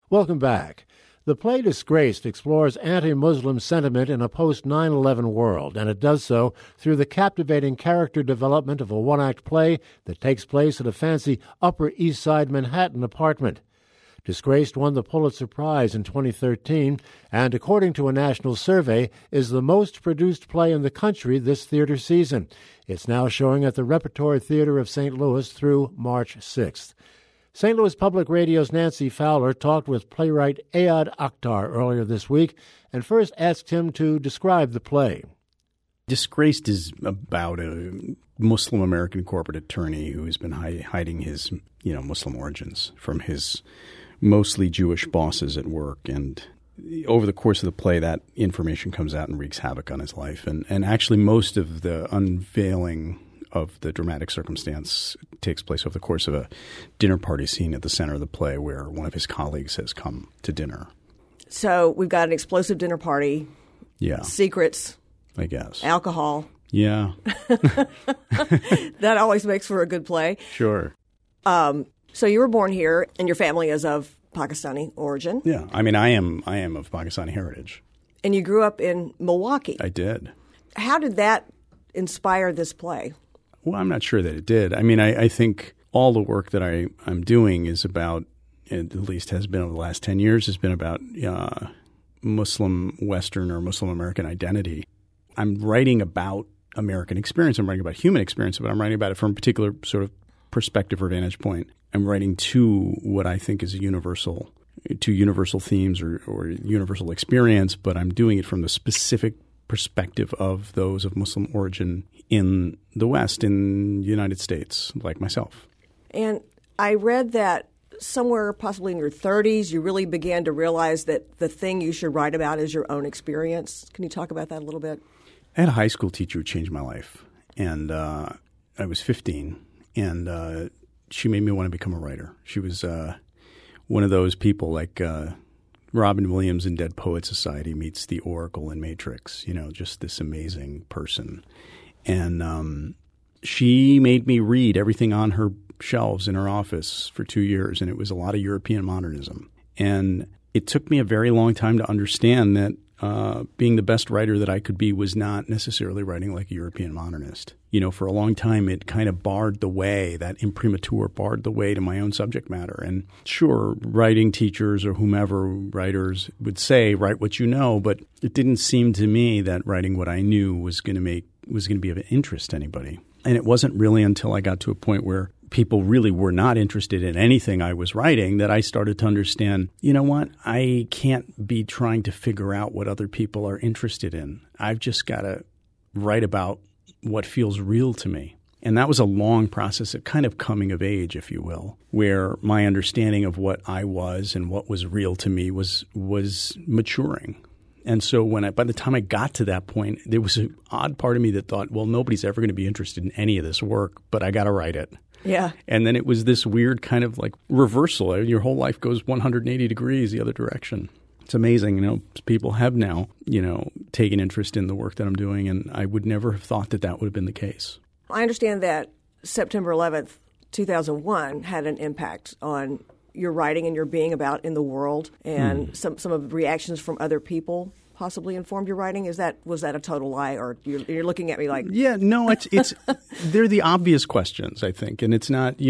Welcome back. The play Disgraced explores anti-Muslim sentiment in a post-9/11 world, and it does so through the captivating character development of a one-act play that takes place at a fancy Upper East Side Manhattan apartment. Disgraced won the Pulitzer Prize in 2013, and according to a national survey, is the most produced play in the country this theater season. It's now showing at the Repertory Theater of St. Louis through March 6th. St. Louis Public Radio's Nancy Fowler talked with playwright Ayad Akhtar earlier this week and first asked him to describe the play. Disgraced is about a Muslim American corporate attorney who has been hiding his, Muslim origins from his mostly Jewish bosses at work. And over the course of the play, that information comes out and wreaks havoc on his life. And actually most of the unveiling of the dramatic circumstance takes place over the course of a dinner party scene at the center of the play where one of his colleagues has come to dinner. So we've got an explosive dinner party. Yeah. Secrets. I guess. Alcohol. Yeah. That always makes for a good play. Sure. So you were born here and your family is of Pakistani origin. Yeah. I mean, I am of Pakistani heritage. And you grew up in Milwaukee. I did. How did that inspire this play? Well, I'm not sure that it did. I mean, I think all the work that I'm doing is about, at least has been over the last 10 years, has been about Muslim Western or Muslim American identity. I'm writing about American experience. I'm writing about human experience, but I'm writing about it from a particular sort of perspective or vantage point. I'm writing to what I think is universal themes or universal experience, but I'm doing it from the specific perspective of those of Muslim origin in the West, in the United States, like myself. And I read that somewhere possibly in your 30s, you really began to realize that the thing you should write about is your own experience. Can you talk about that a little bit? I had a high school teacher who changed my life, and I was 15, and she made me want to become a writer. She was one of those people like Robin Williams in Dead Poets Society meets the Oracle in Matrix, just this amazing person. And she made me read everything on her shelves in her office for 2 years, and it was a lot of European modernism. And it took me a very long time to understand that being the best writer that I could be was not necessarily writing like a European modernist. For a long time, it kind of barred the way, that imprimatur barred the way to my own subject matter. And sure, writing teachers or whomever writers would say, write what you know, but it didn't seem to me that writing what I knew was going to be of interest to anybody. And it wasn't really until I got to a point where people really were not interested in anything I was writing that I started to understand, you know what, I can't be trying to figure out what other people are interested in. I've just got to write about what feels real to me. And that was a long process of kind of coming of age, if you will, where my understanding of what I was and what was real to me was maturing. And so by the time I got to that point, there was an odd part of me that thought, well, nobody's ever going to be interested in any of this work, but I got to write it. Yeah. And then it was this weird kind of like reversal. Your whole life goes 180 degrees the other direction. It's amazing. People have now, taken interest in the work that I'm doing, and I would never have thought that would have been the case. I understand that September 11th, 2001 had an impact on your writing and your being about in the world, and some of the reactions from other people possibly informed your writing. Was that a total lie, or you're looking at me like? Yeah, no, it's they're the obvious questions, I think, and it's not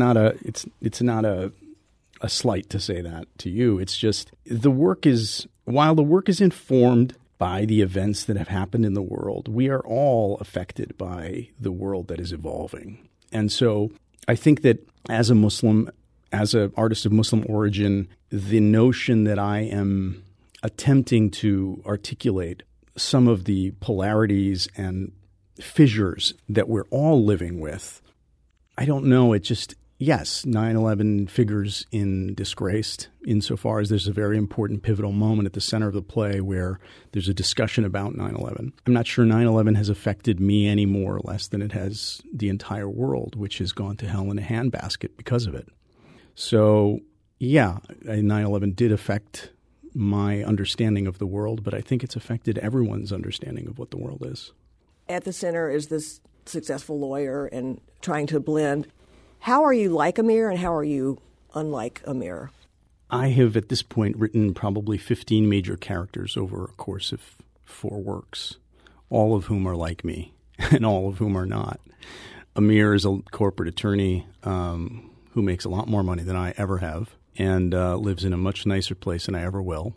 a slight to say that to you. It's just while the work is informed by the events that have happened in the world, we are all affected by the world that is evolving. And so I think that as a Muslim, as an artist of Muslim origin, the notion that I am attempting to articulate some of the polarities and fissures that we're all living with, I don't know, yes, 9/11 figures in Disgraced insofar as there's a very important pivotal moment at the center of the play where there's a discussion about 9/11. I'm not sure 9/11 has affected me any more or less than it has the entire world, which has gone to hell in a handbasket because of it. So, yeah, 9/11 did affect my understanding of the world, but I think it's affected everyone's understanding of what the world is. At the center is this successful lawyer and trying to blend. How are you like Amir and how are you unlike Amir? I have at this point written probably 15 major characters over a course of 4 works, all of whom are like me and all of whom are not. Amir is a corporate attorney who makes a lot more money than I ever have and lives in a much nicer place than I ever will,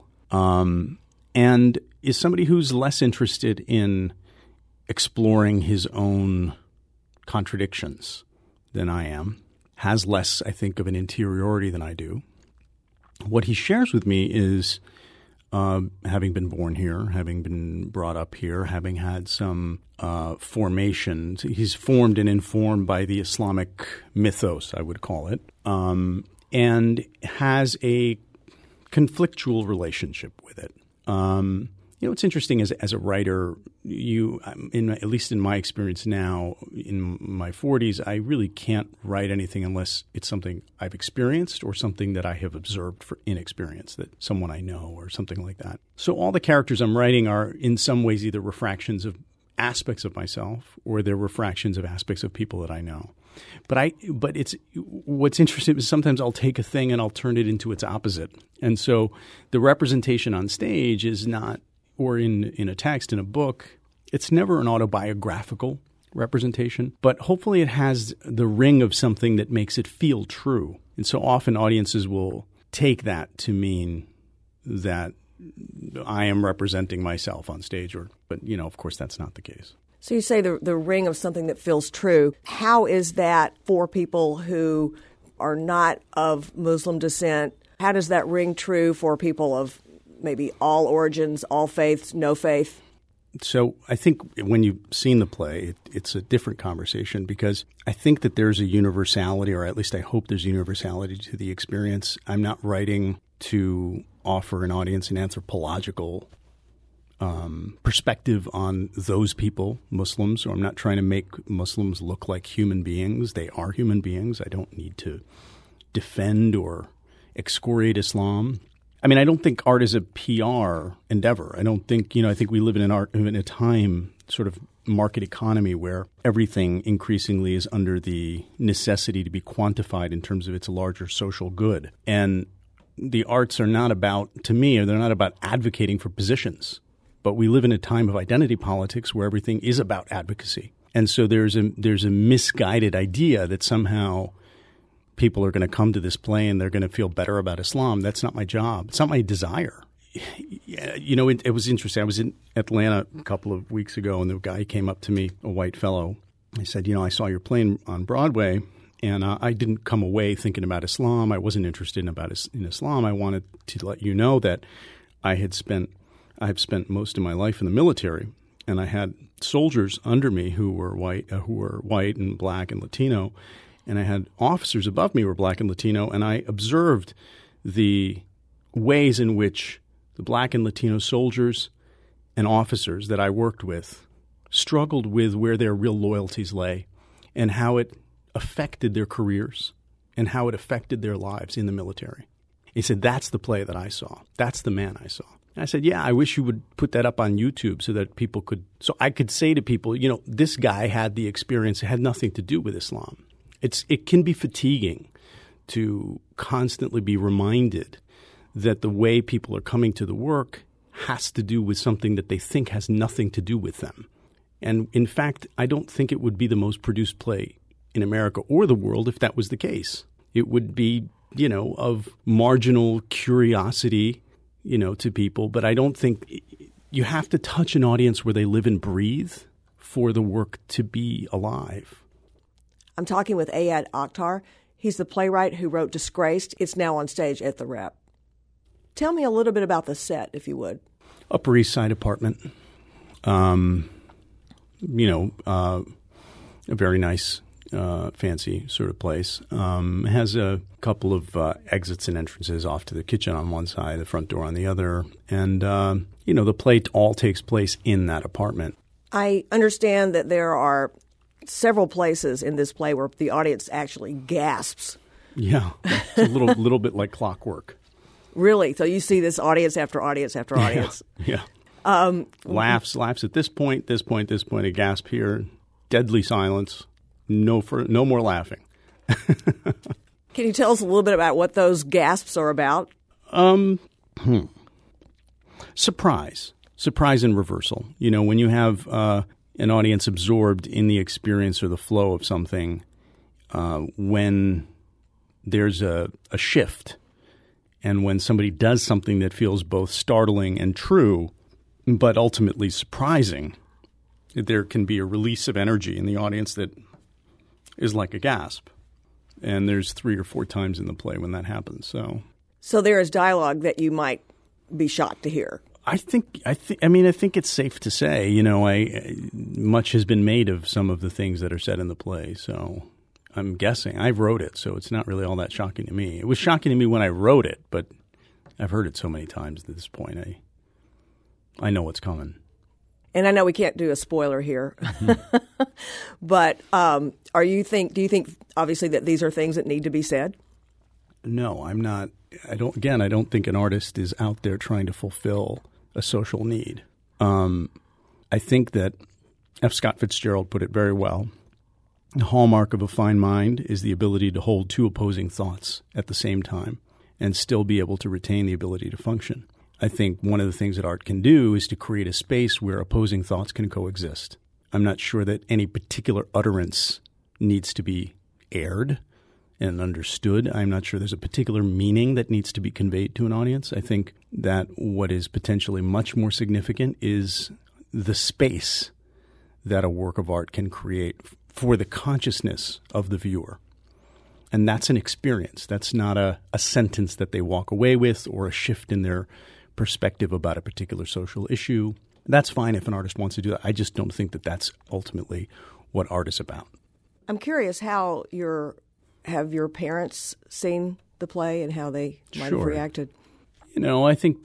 and is somebody who's less interested in exploring his own contradictions than I am, has less, I think, of an interiority than I do. What he shares with me is having been born here, having been brought up here, having had some formation. He's formed and informed by the Islamic mythos, I would call it, and has a conflictual relationship with it. It's interesting as a writer, at least in my experience now, in my 40s, I really can't write anything unless it's something I've experienced or something that I have observed in experience, that someone I know or something like that. So all the characters I'm writing are in some ways either refractions of aspects of myself or they're refractions of aspects of people that I know. But what's interesting is sometimes I'll take a thing and I'll turn it into its opposite. And so the representation on stage is not, or in a text, in a book, it's never an autobiographical representation, but hopefully it has the ring of something that makes it feel true. And so often audiences will take that to mean that I am representing myself on stage, but of course that's not the case. So you say the ring of something that feels true. How is that for people who are not of Muslim descent? How does that ring true for people of maybe all origins, all faiths, no faith? So I think when you've seen the play, it's a different conversation because I think that there's a universality, or at least I hope there's universality to the experience. I'm not writing to offer an audience an anthropological perspective on those people, Muslims. So I'm not trying to make Muslims look like human beings. They are human beings. I don't need to defend or excoriate Islam. I mean, I don't think art is a PR endeavor. I don't think, I think we live in a time, sort of market economy, where everything increasingly is under the necessity to be quantified in terms of its larger social good. And the arts are not about, to me, they're not about advocating for positions. But we live in a time of identity politics where everything is about advocacy. And so there's a misguided idea that somehow people are going to come to this play and they're going to feel better about Islam. That's not my job. It's not my desire. It was interesting. I was in Atlanta a couple of weeks ago, and the guy came up to me, a white fellow. He said, I saw your play on Broadway, and I didn't come away thinking about Islam. I wasn't interested in Islam. I wanted to let you know that I've spent most of my life in the military, and I had soldiers under me who were white and black and Latino, and I had officers above me who were black and Latino, and I observed the ways in which the black and Latino soldiers and officers that I worked with struggled with where their real loyalties lay and how it affected their careers and how it affected their lives in the military. He said, that's the play that I saw. That's the man I saw. And I said, yeah, I wish you would put that up on YouTube so that people could – so I could say to people, this guy had the experience. It had nothing to do with Islam. It can be fatiguing to constantly be reminded that the way people are coming to the work has to do with something that they think has nothing to do with them. And in fact, I don't think it would be the most produced play in America or the world if that was the case. It would be, of marginal curiosity, to people. But I don't think you have to touch an audience where they live and breathe for the work to be alive. I'm talking with Ayad Akhtar. He's the playwright who wrote Disgraced. It's now on stage at the Rep. Tell me a little bit about the set, if you would. Upper East Side apartment. A very nice, fancy sort of place. Has a couple of exits and entrances off to the kitchen on one side, the front door on the other. And, the play all takes place in that apartment. I understand that there are several places in this play where the audience actually gasps. Yeah, it's a little bit like clockwork. Really? So you see this audience after audience after audience. Yeah. Laughs at this point, a gasp here, deadly silence, no more laughing. Can you tell us a little bit about what those gasps are about? Surprise and reversal. When you have an audience absorbed in the experience or the flow of something, when there's a shift, and when somebody does something that feels both startling and true, but ultimately surprising, there can be a release of energy in the audience that is like a gasp. And there's 3 or 4 times in the play when that happens. So there is dialogue that you might be shocked to hear. I think it's safe to say, much has been made of some of the things that are said in the play. So I'm guessing. I wrote it, so it's not really all that shocking to me. It was shocking to me when I wrote it, but I've heard it so many times at this point. I know what's coming. And I know we can't do a spoiler here, but do you think obviously that these are things that need to be said? No, I'm not. I don't think an artist is out there trying to fulfill a social need. I think that F. Scott Fitzgerald put it very well. The hallmark of a fine mind is the ability to hold 2 opposing thoughts at the same time and still be able to retain the ability to function. I think one of the things that art can do is to create a space where opposing thoughts can coexist. I'm not sure that any particular utterance needs to be aired and understood. I'm not sure there's a particular meaning that needs to be conveyed to an audience. I think that what is potentially much more significant is the space that a work of art can create for the consciousness of the viewer. And that's an experience. That's not a sentence that they walk away with or a shift in their perspective about a particular social issue. That's fine if an artist wants to do that. I just don't think that that's ultimately what art is about. I'm curious how have your parents seen the play and how they might have reacted? I think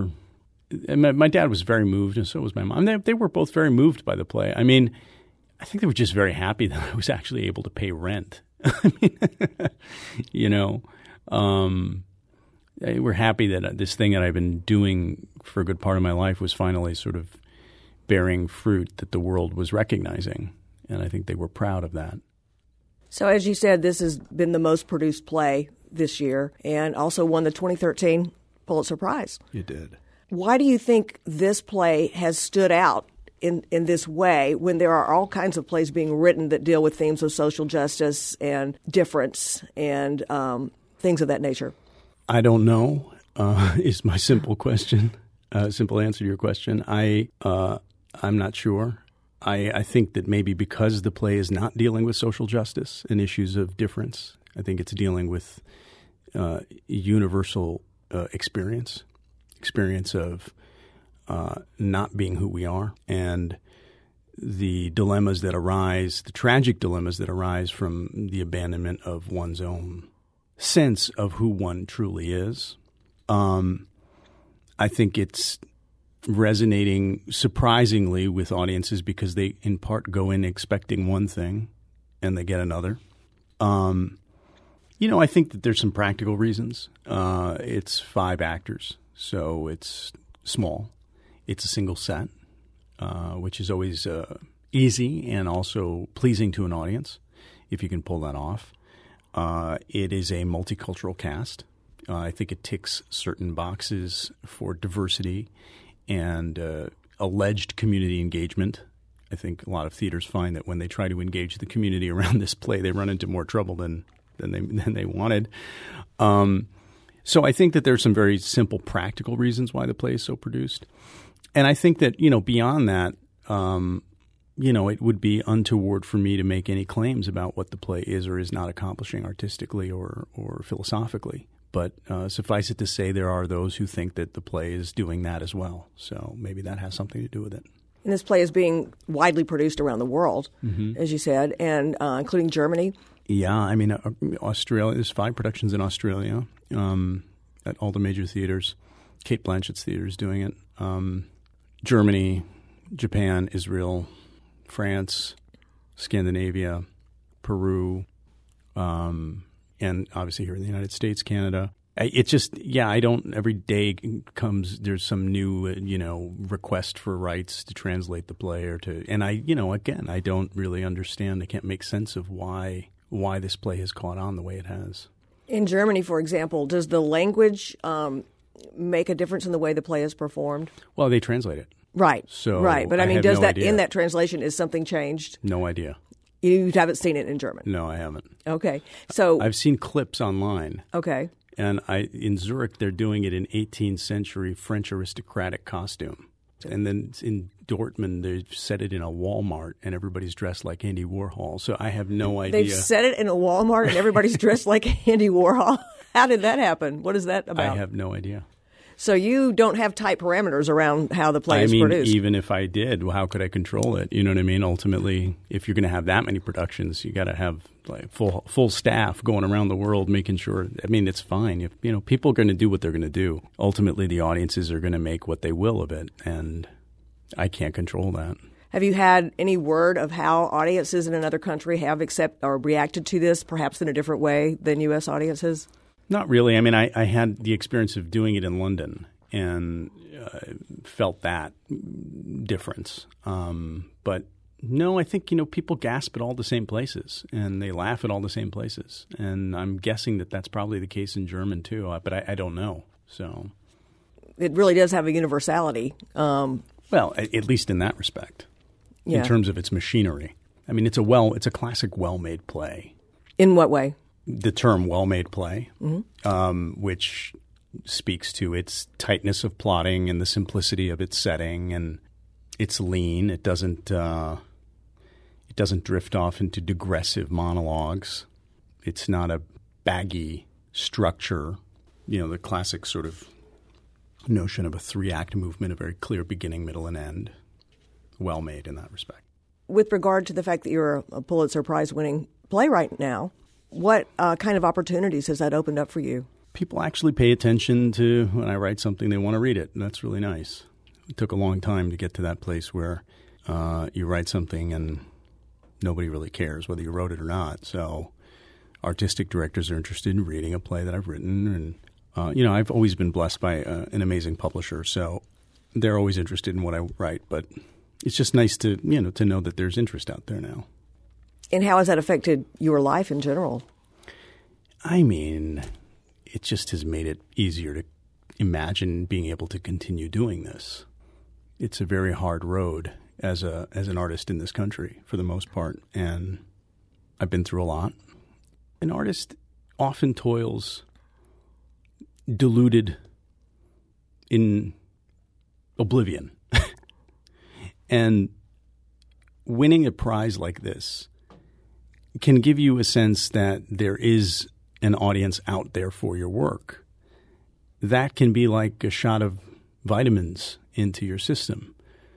my dad was very moved, and so was my mom. They were both very moved by the play. I mean, I think they were just very happy that I was actually able to pay rent. They were happy that this thing that I've been doing for a good part of my life was finally sort of bearing fruit that the world was recognizing, and I think they were proud of that. So as you said, this has been the most produced play this year and also won the 2013 Pulitzer Prize. It did. Why do you think this play has stood out in this way when there are all kinds of plays being written that deal with themes of social justice and difference and things of that nature? I don't know is my simple answer to your question. I'm not sure. I think that maybe because the play is not dealing with social justice and issues of difference, I think it's dealing with universal experience of not being who we are, and the dilemmas that arise, the tragic dilemmas that arise from the abandonment of one's own sense of who one truly is. I think it's resonating surprisingly with audiences because they in part go in expecting one thing and they get another. I think that there's some practical reasons. It's 5 actors, so it's small. It's a single set, which is always easy and also pleasing to an audience if you can pull that off. It is a multicultural cast. I think it ticks certain boxes for diversity and alleged community engagement. I think a lot of theaters find that when they try to engage the community around this play, they run into more trouble than they wanted. So I think that there's some very simple practical reasons why the play is so produced. And I think that, beyond that, it would be untoward for me to make any claims about what the play is or is not accomplishing artistically or philosophically. But suffice it to say, there are those who think that the play is doing that as well. So maybe that has something to do with it. And this play is being widely produced around the world, as you said, and including Germany. Yeah, I mean, Australia. There's 5 productions in Australia at all the major theaters. Cate Blanchett's theater is doing it. Germany, Japan, Israel, France, Scandinavia, Peru, and obviously here in the United States, Canada. It's just, I don't, every day there's some new, request for rights to translate the play and I don't really understand. I can't make sense of why this play has caught on the way it has. In Germany, for example, does the language make a difference in the way the play is performed? Well, they translate it. Right. So right. But I mean, have does no that idea. in that translation, is something changed? No idea. You haven't seen it in German? No, I haven't. Okay. So I've seen clips online. Okay. And in Zurich, they're doing it in 18th century French aristocratic costume. And then in Dortmund, they've set it in a Walmart, and everybody's dressed like Andy Warhol. So I have no idea. They've set it in a Walmart, and everybody's dressed like Andy Warhol. How did that happen? What is that about? I have no idea. So you don't have tight parameters around how the play is produced. produced. Even if I did, well, how could I control it? You know what I mean? Ultimately, if you're going to have that many productions, you got to have like full staff going around the world making sure. I mean, it's fine. If people are going to do what they're going to do. Ultimately, the audiences are going to make what they will of it, and I can't control that. Have you had any word of how audiences in another country have reacted to this, perhaps in a different way than U.S. audiences? Not really. I mean, I had the experience of doing it in London and felt that difference. But no, I think, people gasp at all the same places and they laugh at all the same places. And I'm guessing that that's probably the case in German too, but I don't know. So it really does have a universality. Well, at least in that respect, yeah. In terms of its machinery. I mean, it's a classic well-made play. In what way? The term well-made play, Mm-hmm. which speaks to its tightness of plotting and the simplicity of its setting, and it's lean. It doesn't drift off into digressive monologues. It's not a baggy structure, the classic sort of notion of a 3-act movement, a very clear beginning, middle, and end. Well-made in that respect. With regard to the fact that you're a Pulitzer Prize-winning playwright now, what kind of opportunities has that opened up for you? People actually pay attention to when I write something, they want to read it, and that's really nice. It took a long time to get to that place where you write something and nobody really cares whether you wrote it or not. So artistic directors are interested in reading a play that I've written, and I've always been blessed by an amazing publisher, so they're always interested in what I write. But it's just nice to know that there's interest out there now. And how has that affected your life in general? I mean, it just has made it easier to imagine being able to continue doing this. It's a very hard road as an artist in this country for the most part, and I've been through a lot. An artist often toils deluded in oblivion. And winning a prize like this can give you a sense that there is an audience out there for your work. That can be like a shot of vitamins into your system.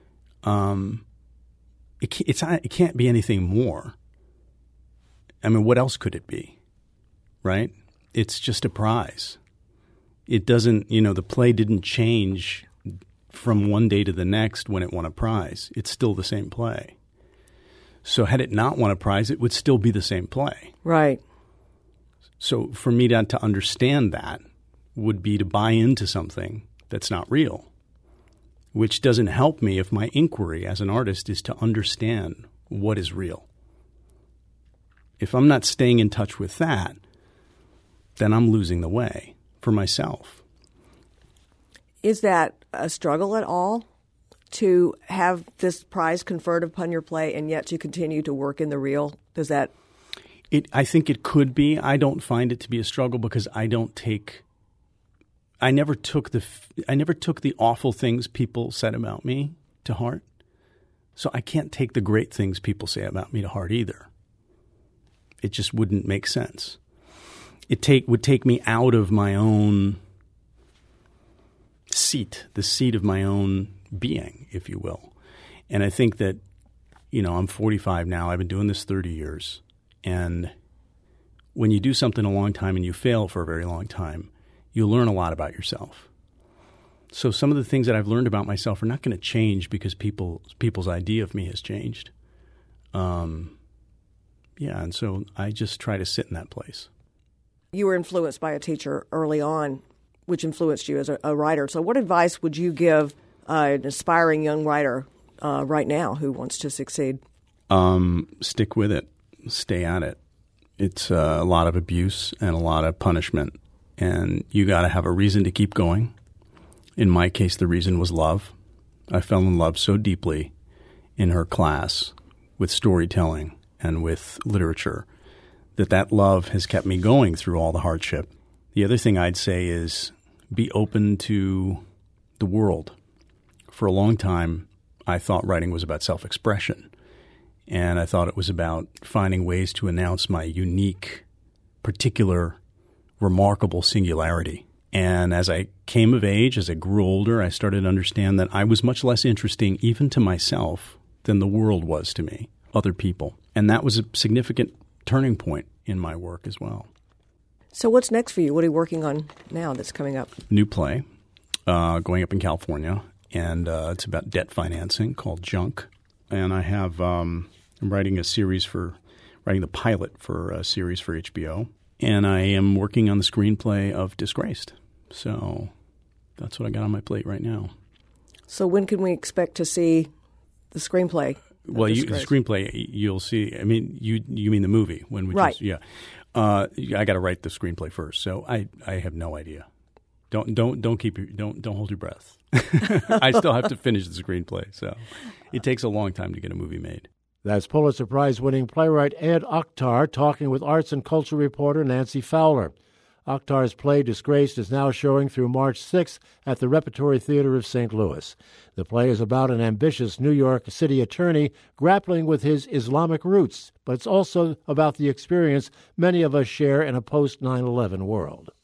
It can't be anything more. I mean, what else could it be, right? It's just a prize. It doesn't, the play didn't change from one day to the next when it won a prize. It's still the same play. So had it not won a prize, it would still be the same play. Right. So for me to understand that would be to buy into something that's not real, which doesn't help me if my inquiry as an artist is to understand what is real. If I'm not staying in touch with that, then I'm losing the way for myself. Is that a struggle at all to have this prize conferred upon your play and yet to continue to work in the real? Does that? I think it could be. I don't find it to be a struggle because I never took the awful things people said about me to heart. So I can't take the great things people say about me to heart either. It just wouldn't make sense. It would take me out of my own seat, the seat of my own being, if you will. And I think that, I'm 45 now. I've been doing this 30 years. And when you do something a long time and you fail for a very long time, you learn a lot about yourself. So some of the things that I've learned about myself are not going to change because people's idea of me has changed. And so I just try to sit in that place. You were influenced by a teacher early on, which influenced you as a writer. So what advice would you give an aspiring young writer right now who wants to succeed? Stick with it. Stay at it. It's a lot of abuse and a lot of punishment. And you got to have a reason to keep going. In my case, the reason was love. I fell in love so deeply in her class with storytelling and with literature that love has kept me going through all the hardship. The other thing I'd say is be open to the world. For a long time, I thought writing was about self-expression, and I thought it was about finding ways to announce my unique, particular, remarkable singularity. And as I came of age, as I grew older, I started to understand that I was much less interesting even to myself than the world was to me, other people. And that was a significant turning point in my work as well. So what's next for you? What are you working on now that's coming up? New play going up in California, and it's about debt financing called Junk. And I have I'm writing the pilot for a series for HBO. And I am working on the screenplay of Disgraced. So that's what I got on my plate right now. So when can we expect to see the screenplay? Well, the screenplay you'll see. I mean, you mean the movie? When we right? Yeah. I got to write the screenplay first, so I have no idea. Don't hold your breath. I still have to finish the screenplay, so it takes a long time to get a movie made. That's Pulitzer Prize-winning playwright Ed Akhtar talking with arts and culture reporter Nancy Fowler. Akhtar's play Disgraced is now showing through March 6th at the Repertory Theater of St. Louis. The play is about an ambitious New York City attorney grappling with his Islamic roots, but it's also about the experience many of us share in a post-9/11 world.